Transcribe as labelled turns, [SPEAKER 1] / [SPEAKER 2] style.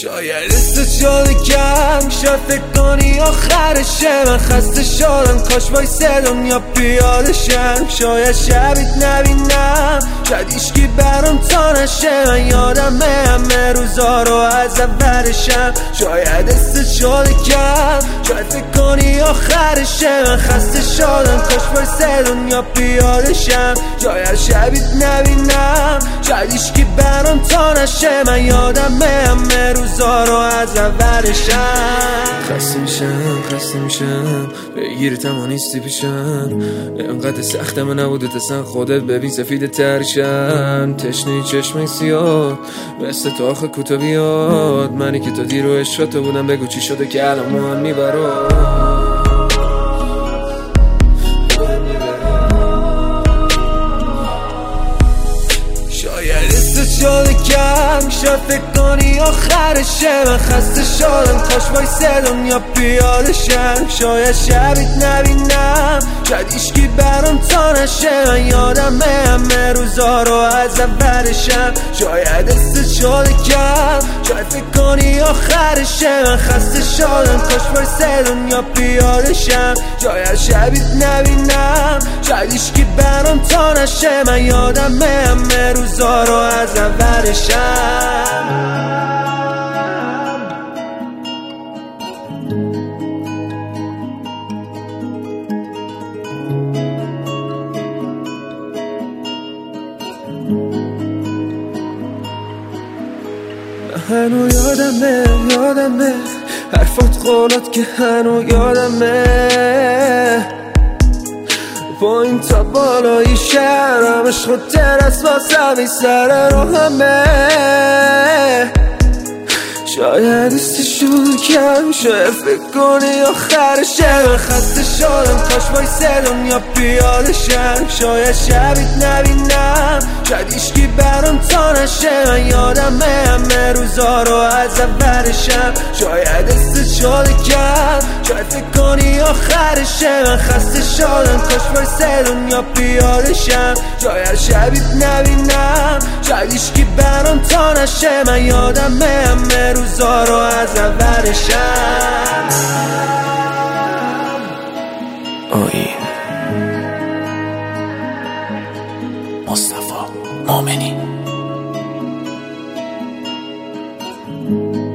[SPEAKER 1] شاید است شده کم، شاید فکر کنی آخرشه. من خسته شدم، کاش وایسادم یا پیاده شم. شاید شبیت نبینم، شاید ایشکی برام تا نشه. من یادمه همه روزا رو از اولشم. شاید است شده کم، شاید فکر کنی آخرشه. من خسته شدم، کاش وایسادم یا پیاده شم. شاید شبیت نبینم، شاید ایشکی برام تا نشه. من یادمه همه روزا رو از اولشم. خسته میشم بگیرتم و نیستی پیشم. انقدر سختم نبوده تسن خودت ببین سفید ترشم. تشنه چشمه سیاه مثل تو آخه کوتا بیاد. منی که تا دیر و عشقاتو بودم، بگو چی شده که الان مهم میبرم. شده کم، شاید فکر کنی آخرشه. من خسته شدم، کاش وایسادم یا پیاده شم. شاید شبیت نبینم، شاید ایشکی برام تا نشه. من یادمه همه روزا رو از اولشم. شاید است شده کم، شاید فکر کنی آخرشه. من خسته شدم، کاش وایسادم یا پیاده شم. شاید شبیت نبینم، شاید ایشکی برام تا نشه. من یادمه همه روزا رو از اولشم. هنو یادمه حرفات قولات که هنو یادمه. پایین تا بالای شهرم عشق و ترس واسه سر رو همه. شاید است شده کم، شاید فکر کنی آخرشه. من خسته شدم، کاش وایسادم یا پیاده شم. شاید شبیت نبینم، شاید ایشکی برام تا نشه. من یادمه همه روزا رو از اولشم. شاید است شده کم، شاید فکر کنی آخرشه. من خسته شدم، کاش وایسادم یا پیاده شم. شاید شبیت نبینم، شاید ایشکی برام تا نشه. من یادمه همه روزا رو از اولشم.
[SPEAKER 2] آیین مصطفی مومنی.